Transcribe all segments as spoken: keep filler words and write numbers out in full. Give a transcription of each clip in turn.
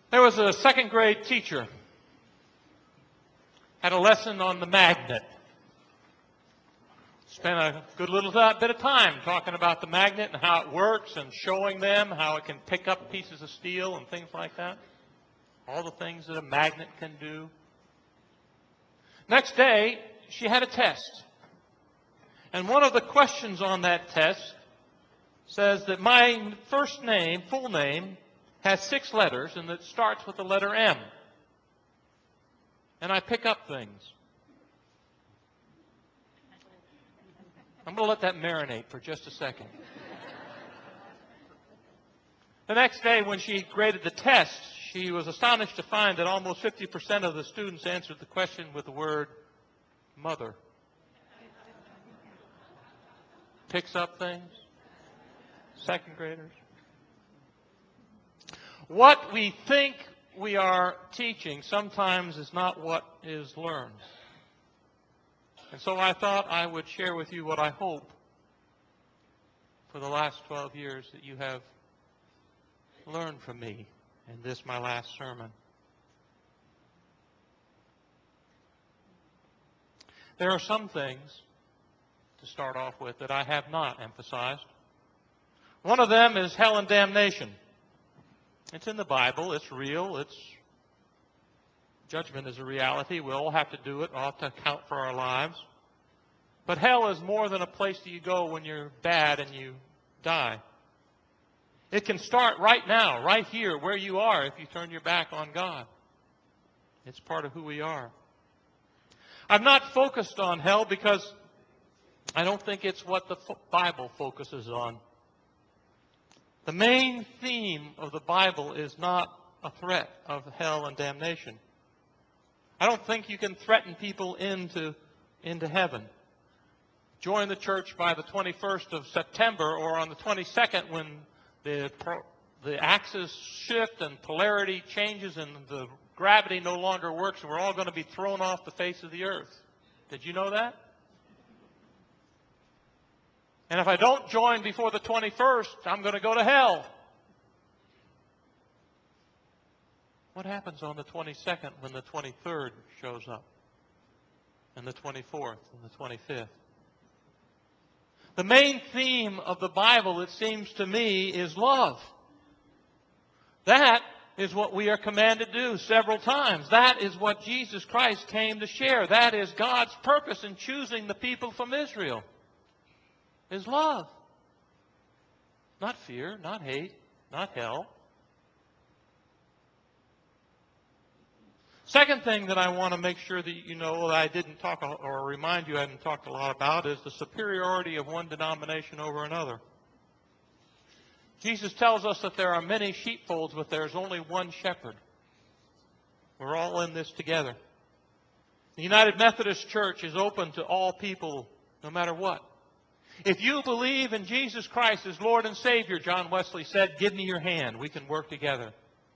There was a second grade teacher, had a lesson on the magnet. Spent a good little bit of time talking about the magnet and how it works and showing them how it can pick up pieces of steel and things like that. All the things that a magnet can do. Next day, she had a test. And one of the questions on that test says that my first name, full name, has six letters and it starts with the letter M. And I pick up things. I'm going to let that marinate for just a second. The next day when she graded the test, she was astonished to find that almost fifty percent of the students answered the question with the word mother. Picks up things. Second graders. What we think we are teaching sometimes is not what is learned. And so I thought I would share with you what I hope for the last twelve years that you have learned from me in this, my last sermon. There are some things, to start off with, that I have not emphasized. One of them is hell and damnation. It's in the Bible. It's real. It's judgment is a reality. We all have to do it. We all have to account for our lives. But hell is more than a place that you go when you're bad and you die. It can start right now, right here, where you are, if you turn your back on God. It's part of who we are. I'm not focused on hell because I don't think it's what the Bible focuses on. The main theme of the Bible is not a threat of hell and damnation. I don't think you can threaten people into, into heaven. Join the church by the twenty-first of September or on the twenty-second when the, the axis shift and polarity changes and the gravity no longer works and we're all going to be thrown off the face of the earth. Did you know that? And if I don't join before the twenty-first, I'm going to go to hell. What happens on the twenty-second when the twenty-third shows up? And the twenty-fourth and the twenty-fifth? The main theme of the Bible, it seems to me, is love. That is what we are commanded to do several times. That is what Jesus Christ came to share. That is God's purpose in choosing the people from Israel. Is love. Not fear, not hate, not hell. Second thing that I want to make sure that you know that I didn't talk or remind you I hadn't talked a lot about is the superiority of one denomination over another. Jesus tells us that there are many sheepfolds, but there's only one shepherd. We're all in this together. The United Methodist Church is open to all people, no matter what. If you believe in Jesus Christ as Lord and Savior, John Wesley said, give me your hand. We can work together.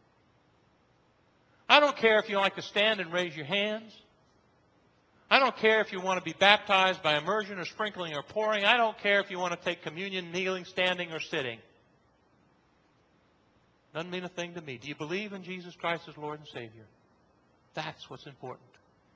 I don't care if you like to stand and raise your hands. I don't care if you want to be baptized by immersion or sprinkling or pouring. I don't care if you want to take communion kneeling, standing, or sitting. Doesn't mean a thing to me. Do you believe in Jesus Christ as Lord and Savior? That's what's important.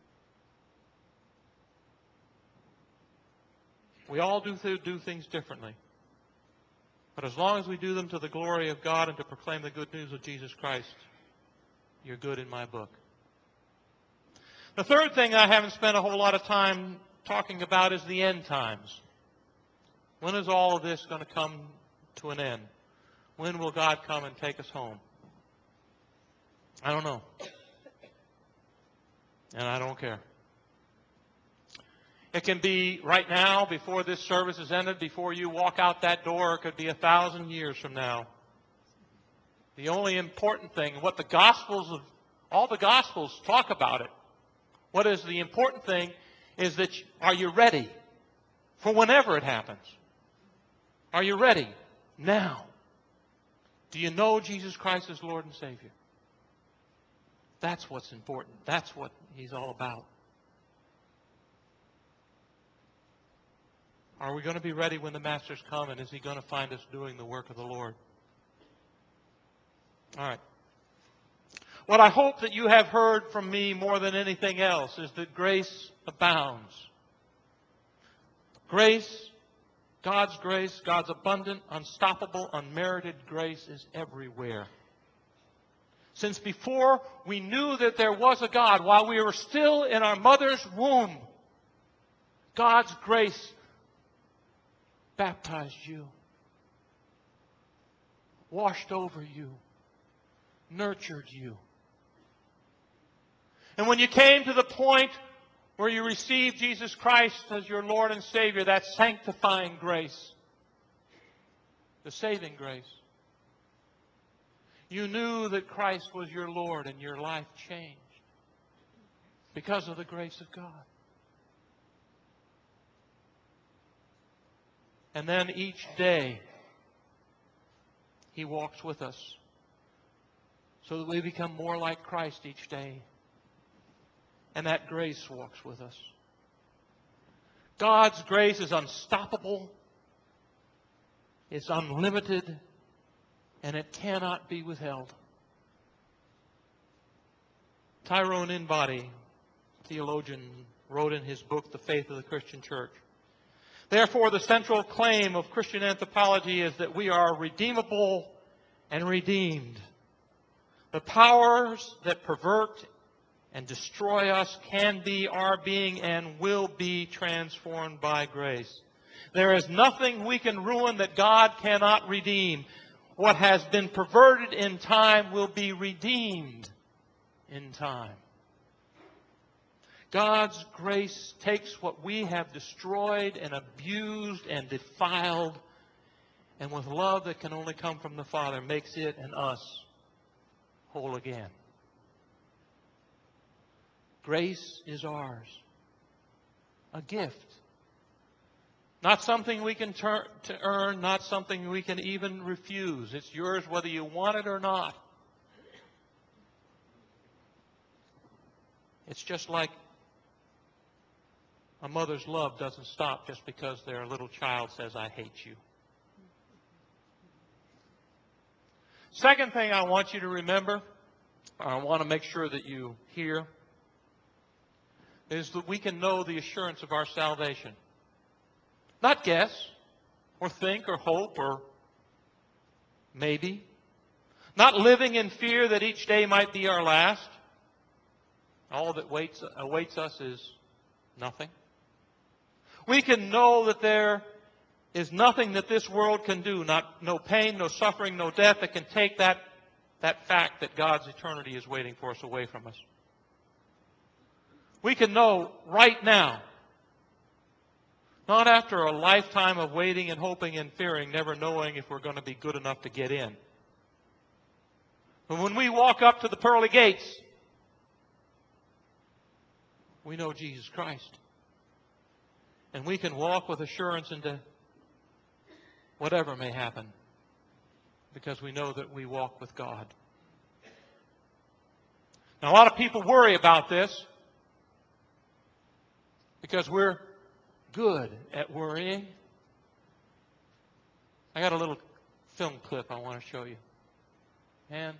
We all do, th- do things differently. But as long as we do them to the glory of God and to proclaim the good news of Jesus Christ, you're good in my book. The third thing I haven't spent a whole lot of time talking about is the end times. When is all of this going to come to an end? When will God come and take us home? I don't know. And I don't care. It can be right now, before this service is ended, before you walk out that door. It could be a thousand years from now. The only important thing, what the Gospels of, all the Gospels talk about it. What is the important thing is that, you, are you ready for whenever it happens? Are you ready now? Do you know Jesus Christ as Lord and Savior? That's what's important. That's what He's all about. Are we going to be ready when the Master's come, and is He going to find us doing the work of the Lord? All right. What I hope that you have heard from me more than anything else is that grace abounds. Grace, God's grace, God's abundant, unstoppable, unmerited grace is everywhere. Since before we knew that there was a God, while we were still in our mother's womb, God's grace baptized you, washed over you, nurtured you. And when you came to the point where you received Jesus Christ as your Lord and Savior, that sanctifying grace, the saving grace, you knew that Christ was your Lord and your life changed because of the grace of God. And then each day, He walks with us so that we become more like Christ each day. And that grace walks with us. God's grace is unstoppable, it's unlimited, and it cannot be withheld. Tyrone Inbody, theologian, wrote in his book, The Faith of the Christian Church, "Therefore, the central claim of Christian anthropology is that we are redeemable and redeemed. The powers that pervert and destroy us can be, are being, and will be transformed by grace. There is nothing we can ruin that God cannot redeem. What has been perverted in time will be redeemed in time." God's grace takes what we have destroyed and abused and defiled, and with love that can only come from the Father, makes it and us whole again. Grace is ours, a gift. Not something we can turn to earn, not something we can even refuse. It's yours whether you want it or not. It's just like a mother's love doesn't stop just because their little child says, "I hate you." Second thing I want you to remember, or I want to make sure that you hear, is that we can know the assurance of our salvation. Not guess, or think, or hope, or maybe. Not living in fear that each day might be our last. All that waits, awaits us is nothing. We can know that there is nothing that this world can do, not, no pain, no suffering, no death, that can take that, that fact that God's eternity is waiting for us away from us. We can know right now, not after a lifetime of waiting and hoping and fearing, never knowing if we're going to be good enough to get in. But when we walk up to the pearly gates, we know Jesus Christ. And we can walk with assurance into whatever may happen, because we know that we walk with God. Now, a lot of people worry about this because we're good at worrying. I got a little film clip I want to show you. And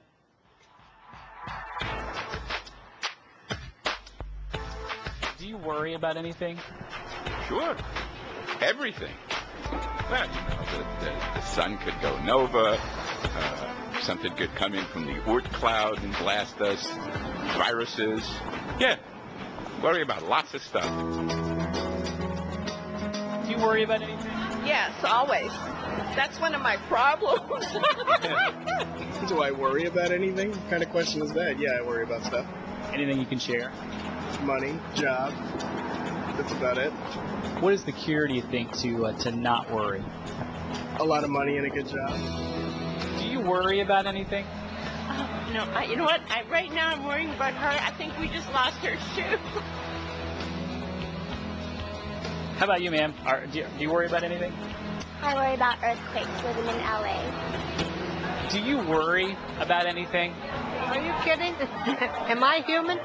do you worry about anything? Sure. Everything. Well, you know, the, the, the sun could go nova. Uh, something could come in from the Oort cloud and blast us. Viruses. Yeah. Worry about lots of stuff. Do you worry about anything? Yes, always. That's one of my problems. Do I worry about anything? What kind of question is that? Yeah, I worry about stuff. Anything you can share? Money, job. That's about it. What is the cure, do you think, to uh, to not worry? A lot of money and a good job. Do you worry about anything? Oh, no, I, you know what? I, right now I'm worrying about her. I think we just lost her shoe. How about you, ma'am? Are, do, you, do you worry about anything? I worry about earthquakes living in L A. Do you worry about anything? Are you kidding? Am I human?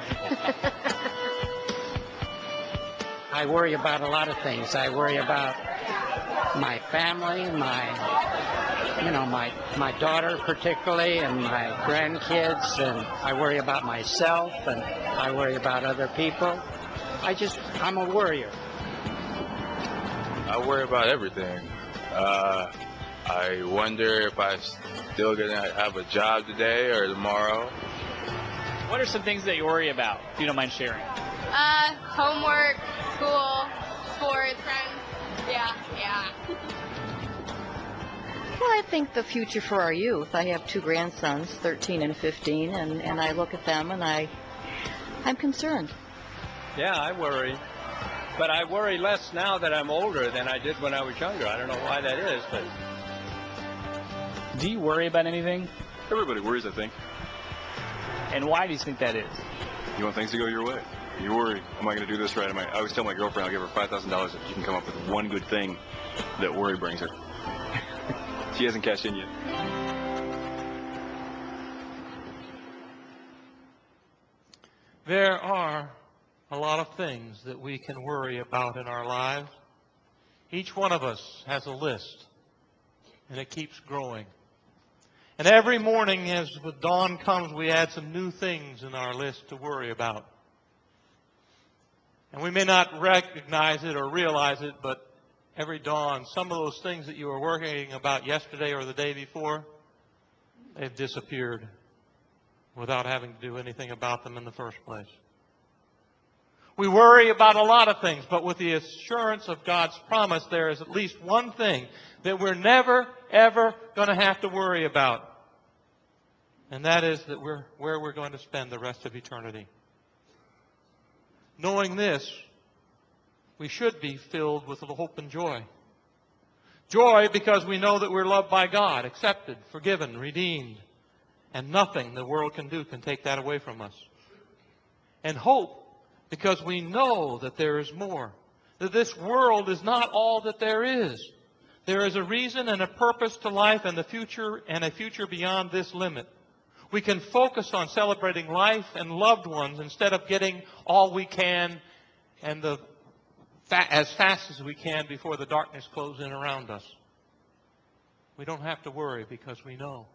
I worry about a lot of things. I worry about my family, my you know, my, my daughter particularly and my grandkids, and I worry about myself, and I worry about other people. I just, I'm a worrier. I worry about everything. Uh, I wonder if I'm still going to have a job today or tomorrow. What are some things that you worry about, if you don't mind sharing? Uh, homework, school, sports, friends. Yeah, yeah. Well, I think the future for our youth. I have two grandsons, thirteen and fifteen, and, and I look at them and I, I'm concerned. Yeah, I worry. But I worry less now that I'm older than I did when I was younger. I don't know why that is, but... Do you worry about anything? Everybody worries, I think. And why do you think that is? You want things to go your way. You worry, am I going to do this right? Am I, I always tell my girlfriend I'll give her five thousand dollars if she can come up with one good thing that worry brings her. She hasn't cashed in yet. There are a lot of things that we can worry about in our lives. Each one of us has a list, and it keeps growing. And every morning as the dawn comes, we add some new things in our list to worry about. And we may not recognize it or realize it, but every dawn, some of those things that you were worrying about yesterday or the day before, they've disappeared without having to do anything about them in the first place. We worry about a lot of things, but with the assurance of God's promise, there is at least one thing that we're never, ever going to have to worry about. And that is that we're where we're going to spend the rest of eternity. Knowing this, we should be filled with hope and joy. Joy because we know that we're loved by God, accepted, forgiven, redeemed, and nothing the world can do can take that away from us. And hope because we know that there is more, that this world is not all that there is. There is a reason and a purpose to life and the future and a future beyond this limit. We can focus on celebrating life and loved ones instead of getting all we can and the as fast as we can before the darkness closes in around us. We don't have to worry because we know.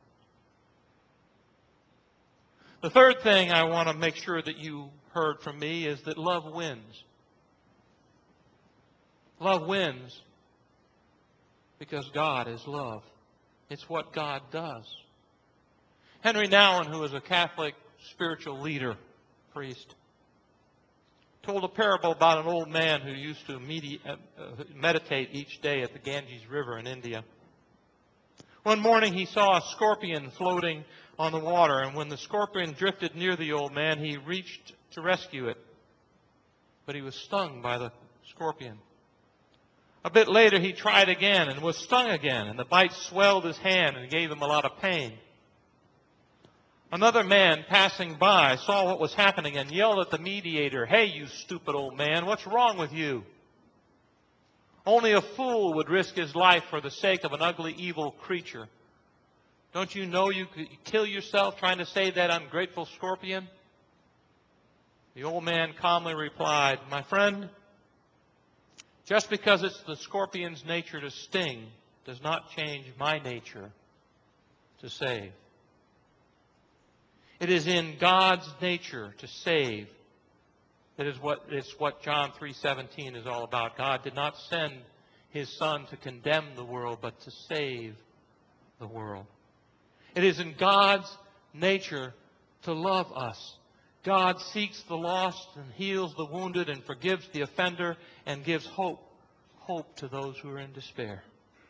The third thing I want to make sure that you heard from me is that love wins. Love wins because God is love. It's what God does. Henry Nouwen, who was a Catholic spiritual leader, priest, told a parable about an old man who used to meditate each day at the Ganges River in India. One morning he saw a scorpion floating on the water, and when the scorpion drifted near the old man, he reached to rescue it. But he was stung by the scorpion. A bit later he tried again and was stung again, and the bite swelled his hand and gave him a lot of pain. Another man passing by saw what was happening and yelled at the mediator, "Hey, you stupid old man, what's wrong with you? Only a fool would risk his life for the sake of an ugly, evil creature. Don't you know you could kill yourself trying to save that ungrateful scorpion?" The old man calmly replied, "My friend, just because it's the scorpion's nature to sting does not change my nature to save. It is in God's nature to save. That is what, it's what John three seventeen is all about. God did not send His Son to condemn the world, but to save the world. It is in God's nature to love us. God seeks the lost and heals the wounded and forgives the offender and gives hope, hope to those who are in despair.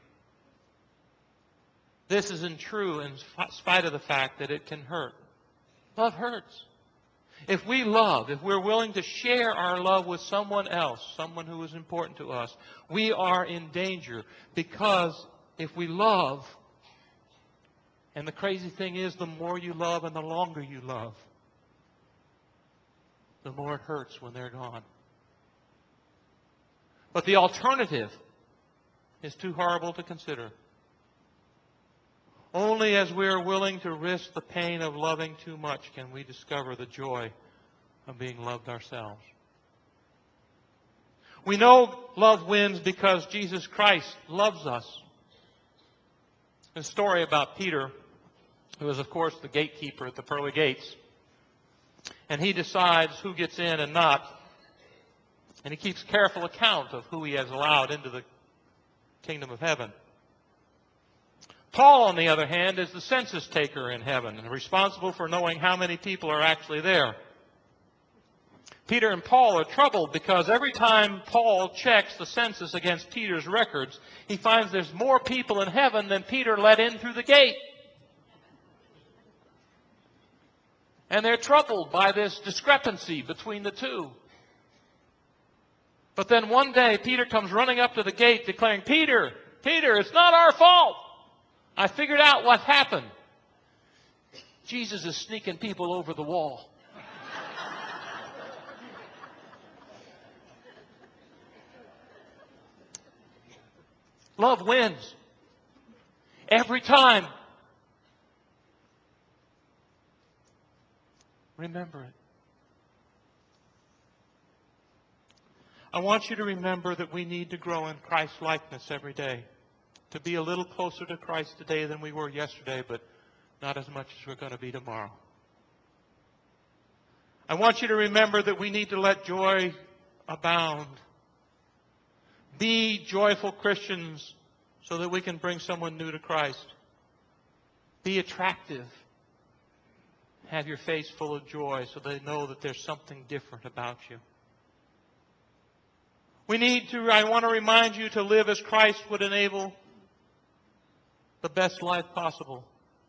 This isn't true in spite of the fact that it can hurt. Love hurts. If we love, if we're willing to share our love with someone else, someone who is important to us, we are in danger, because if we love, and the crazy thing is, the more you love and the longer you love, the more it hurts when they're gone. But the alternative is too horrible to consider. Only as we are willing to risk the pain of loving too much can we discover the joy of being loved ourselves. We know love wins because Jesus Christ loves us. A story about Peter, who is, of course, the gatekeeper at the pearly gates. And he decides who gets in and not. And he keeps careful account of who he has allowed into the kingdom of heaven. Paul, on the other hand, is the census taker in heaven and responsible for knowing how many people are actually there. Peter and Paul are troubled because every time Paul checks the census against Peter's records, he finds there's more people in heaven than Peter let in through the gate. And they're troubled by this discrepancy between the two. But then one day, Peter comes running up to the gate declaring, Peter, Peter, it's not our fault. I figured out what happened. Jesus is sneaking people over the wall. Love wins. Every time. Remember it. I want you to remember that we need to grow in Christ's likeness every day. To be a little closer to Christ today than we were yesterday, but not as much as we're going to be tomorrow. I want you to remember that we need to let joy abound. Be joyful Christians so that we can bring someone new to Christ. Be attractive. Have your face full of joy so they know that there's something different about you. We need to, I want to remind you to live as Christ would enable the best life possible.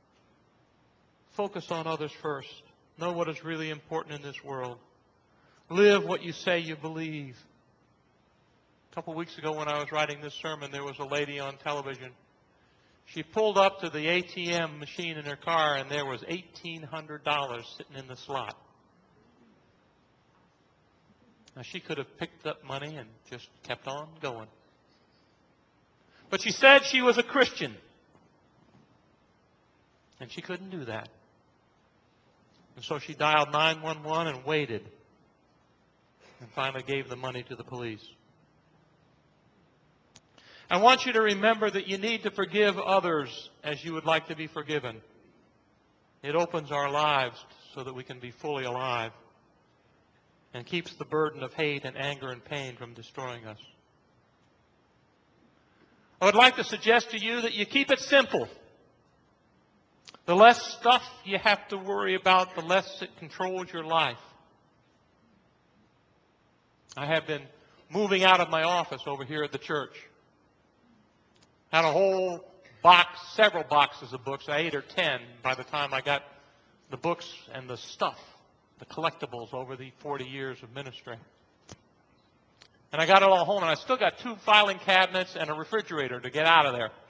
Focus on others first. Know what is really important in this world. Live what you say you believe. A couple weeks ago when I was writing this sermon, there was a lady on television. She pulled up to the A T M machine in her car and there was eighteen hundred dollars sitting in the slot. Now she could have picked up money and just kept on going. But she said she was a Christian. And she couldn't do that. And so she dialed nine one one and waited. And finally gave the money to the police. I want you to remember that you need to forgive others as you would like to be forgiven. It opens our lives so that we can be fully alive and keeps the burden of hate and anger and pain from destroying us. I would like to suggest to you that you keep it simple. The less stuff you have to worry about, the less it controls your life. I have been moving out of my office over here at the church. Had a whole box, several boxes of books, eight or ten, by the time I got the books and the stuff, the collectibles over the forty years of ministry. And I got it all home, and I still got two filing cabinets and a refrigerator to get out of there.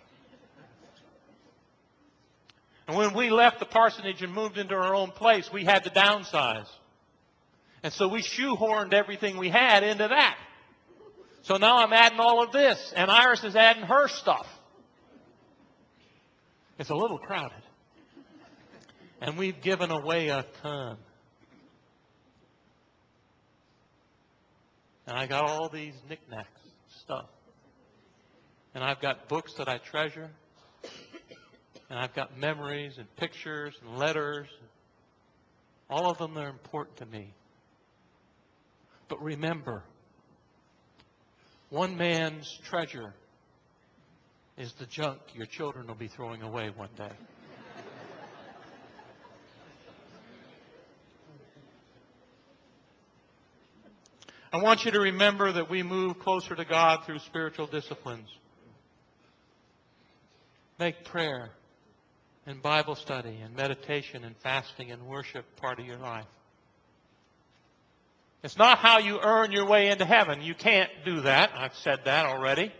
And when we left the parsonage and moved into our own place, we had to downsize. And so we shoehorned everything we had into that. So now I'm adding all of this, and Iris is adding her stuff. It's a little crowded. And we've given away a ton. And I got all these knickknacks, stuff. And I've got books that I treasure. And I've got memories and pictures and letters. All of them are important to me. But remember, one man's treasure is the junk your children will be throwing away one day. I want you to remember that we move closer to God through spiritual disciplines. Make prayer and Bible study and meditation and fasting and worship part of your life. It's not how you earn your way into heaven. You can't do that. I've said that already.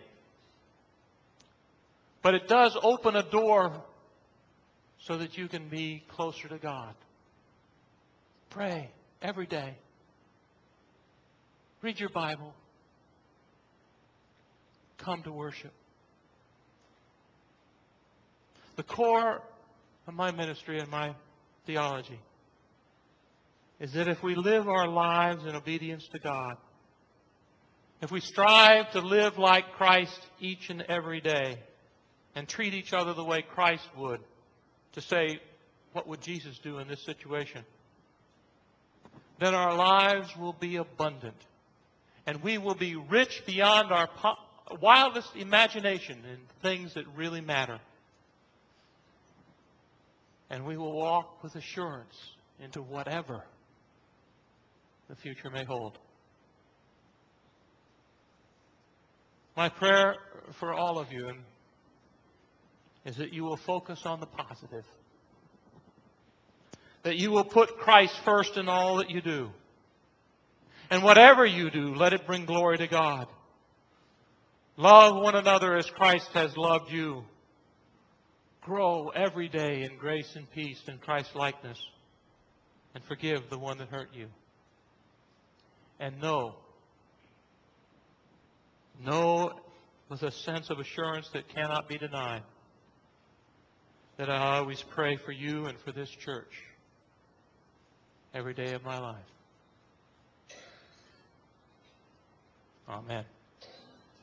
But it does open a door so that you can be closer to God. Pray every day. Read your Bible. Come to worship. The core of my ministry and my theology is that if we live our lives in obedience to God, if we strive to live like Christ each and every day, and treat each other the way Christ would, to say, what would Jesus do in this situation? Then our lives will be abundant, and we will be rich beyond our po- wildest imagination in things that really matter. And we will walk with assurance into whatever the future may hold. My prayer for all of you is that you will focus on the positive. That you will put Christ first in all that you do. And whatever you do, let it bring glory to God. Love one another as Christ has loved you. Grow every day in grace and peace and Christ-likeness. And forgive the one that hurt you. And know, know with a sense of assurance that cannot be denied, that I always pray for you and for this church every day of my life. Amen.